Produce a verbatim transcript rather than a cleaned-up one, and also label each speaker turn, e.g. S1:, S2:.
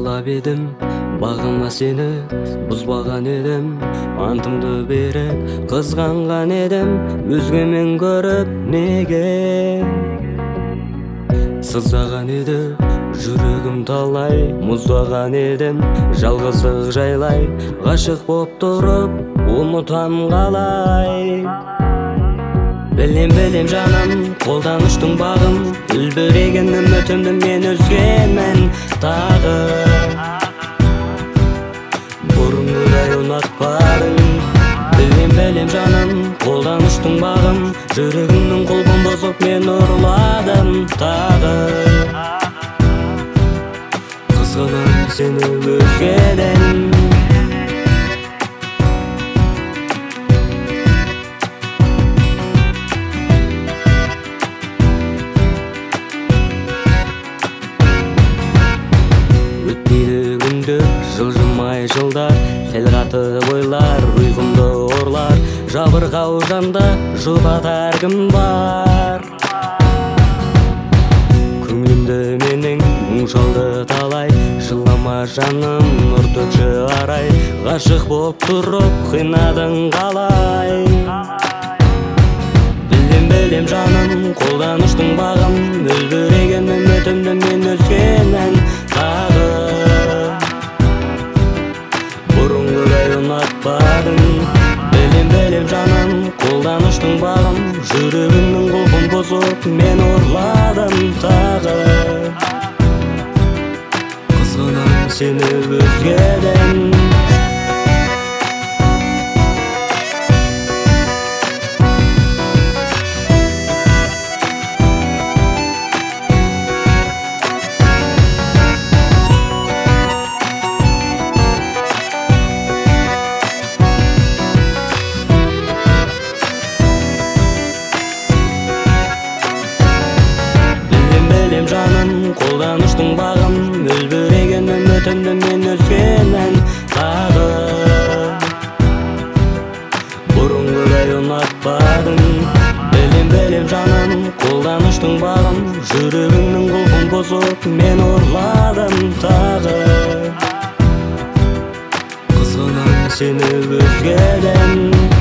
S1: каалап эдим багыма сени бузбаган эдим, антымды берип кызганган эдим, өзгөмөн көрүп неге сыздаган эди жүрөгүм талай, муздаган эдим жалгыздык жайлай, гашык болуп туруп унутам калай. Белем белем жаным, колданычтың багым, үлбүреген үмүтүмдү мен өзгөмөн тагы. Бурунгудай унатпадым. Белем белем жаным, колданычтың багым, жүрөгүмдүн кулбун бозуп мен урладым тагы. Кызганам сени өзгеден. Жылжымай жылдар, эл катып ойлар, уйгумду орлар, жабырга ужанда жубатар ким бар. Көңүлүмдө менин мұң шалды талай, жылама жаным, нур төкчү арай, гашык болуп туруп кыйнадың калай. Билем билем жаным, колданычтың багым, өлбүреген үмүтүмдү мен өзгөмөн тагы. Белем белем жаным, колданычтың багым, жүрөгүмдүн кулбун бозуп мен урладым тагы. Кызганам сени өзгеден. Жаным, колданычтың багым, өлбүреген үмүтүмдү мен өзгөмөн тагы. Бурунгудай унатпадым. Белем белем жаным, колданычтың багым, жүрөгүмдүн кулбун бозуп мен урладым тагы. Кызганам сени өзгеден.